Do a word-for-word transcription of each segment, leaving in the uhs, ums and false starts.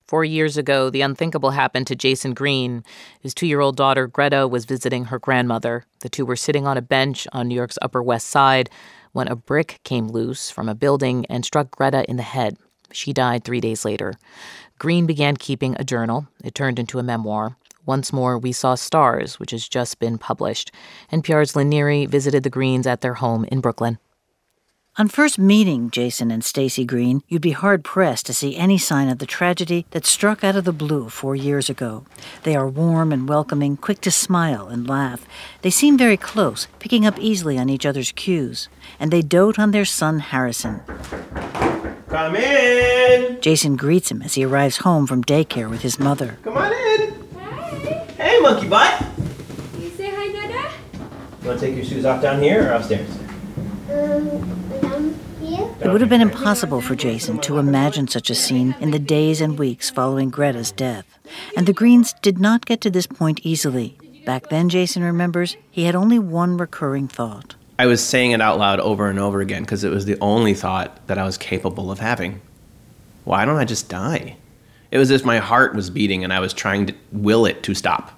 Four years ago, the unthinkable happened to Jason Green. His two-year-old daughter, Greta, was visiting her grandmother. The two were sitting on a bench on New York's Upper West Side when a brick came loose from a building and struck Greta in the head. She died three days later. Green began keeping a journal. It turned into a memoir. Once More, We Saw Stars, which has just been published. N P R's Lynn Neary visited the Greens at their home in Brooklyn. On first meeting Jason and Stacy Green, you'd be hard-pressed to see any sign of the tragedy that struck out of the blue four years ago. They are warm and welcoming, quick to smile and laugh. They seem very close, picking up easily on each other's cues. And they dote on their son, Harrison. Come in! Jason greets him as he arrives home from daycare with his mother. Come on in! Hi! Hey, monkey butt! You say hi, Dada? You want to take your shoes off down here or upstairs? Um... It would have been impossible for Jason to imagine such a scene in the days and weeks following Greta's death. And the Greens did not get to this point easily. Back then, Jason remembers, he had only one recurring thought. I was saying it out loud over and over again because it was the only thought that I was capable of having. Why don't I just die? It was as if my heart was beating and I was trying to will it to stop.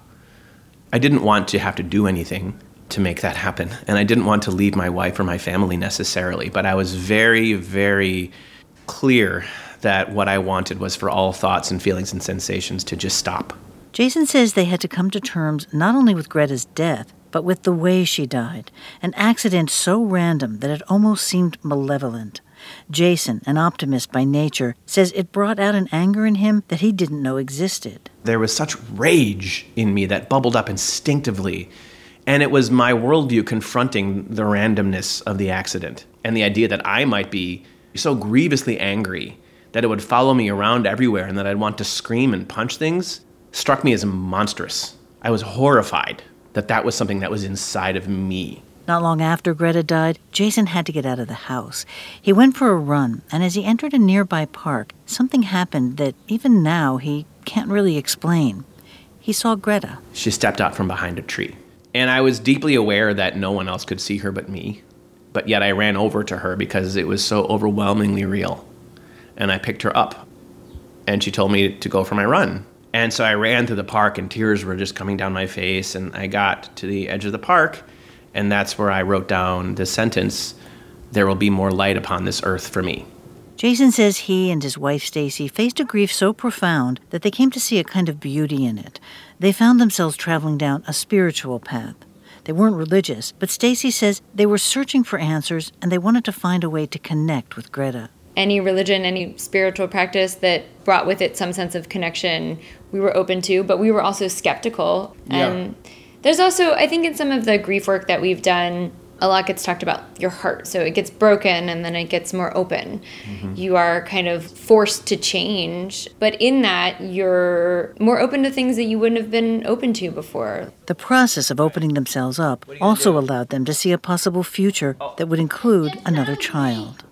I didn't want to have to do anything to make that happen. And I didn't want to leave my wife or my family necessarily, but I was very, very clear that what I wanted was for all thoughts and feelings and sensations to just stop. Jason says they had to come to terms not only with Greta's death, but with the way she died, an accident so random that it almost seemed malevolent. Jason, an optimist by nature, says it brought out an anger in him that he didn't know existed. There was such rage in me that bubbled up instinctively. And it was my worldview confronting the randomness of the accident and the idea that I might be so grievously angry that it would follow me around everywhere and that I'd want to scream and punch things struck me as monstrous. I was horrified that that was something that was inside of me. Not long after Greta died, Jason had to get out of the house. He went for a run, and as he entered a nearby park, something happened that even now he can't really explain. He saw Greta. She stepped out from behind a tree. And I was deeply aware that no one else could see her but me. But yet I ran over to her because it was so overwhelmingly real. And I picked her up. And she told me to go for my run. And so I ran through the park and tears were just coming down my face. And I got to the edge of the park. And that's where I wrote down the sentence, "There will be more light upon this earth for me." Jason says he and his wife Stacy faced a grief so profound that they came to see a kind of beauty in it. They found themselves traveling down a spiritual path. They weren't religious, but Stacy says they were searching for answers and they wanted to find a way to connect with Greta. Any religion, any spiritual practice that brought with it some sense of connection, we were open to, but we were also skeptical. And yeah. There's also, I think in some of the grief work that we've done, a lot gets talked about your heart. So it gets broken and then it gets more open. Mm-hmm. You are kind of forced to change. But in that, you're more open to things that you wouldn't have been open to before. The process of opening themselves up also allowed them to see a possible future that would include another child.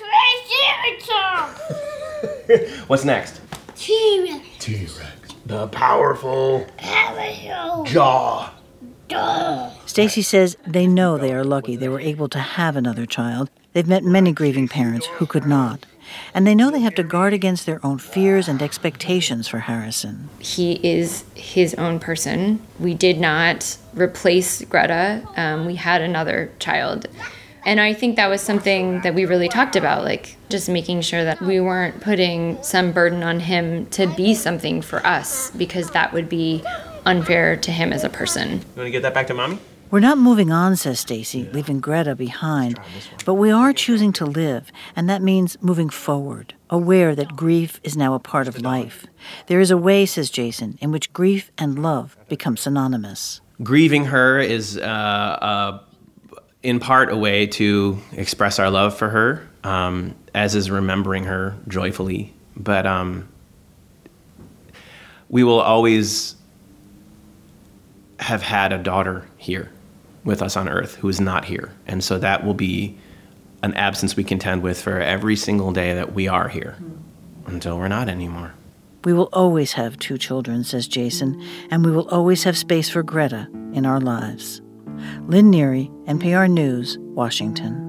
The Triceratops! What's next? T-Rex. T-Rex. The powerful Powerful jaw. Duh. Stacy says they know they are lucky they were able to have another child. They've met many grieving parents who could not. And they know they have to guard against their own fears and expectations for Harrison. He is his own person. We did not replace Greta. Um, we had another child. And I think that was something that we really talked about, like just making sure that we weren't putting some burden on him to be something for us, because that would be unfair to him as a person. You want to get that back to Mommy? We're not moving on, says Stacy, leaving Greta behind. But we are choosing to live, and that means moving forward, aware that grief is now a part of life. There is a way, says Jason, in which grief and love become synonymous. Grieving her is, uh, uh, in part, a way to express our love for her, um, as is remembering her joyfully. But um, we will always have had a daughter here with us on Earth who is not here. And so that will be an absence we contend with for every single day that we are here until we're not anymore. We will always have two children, says Jason, and we will always have space for Greta in our lives. Lynn Neary, N P R News, Washington.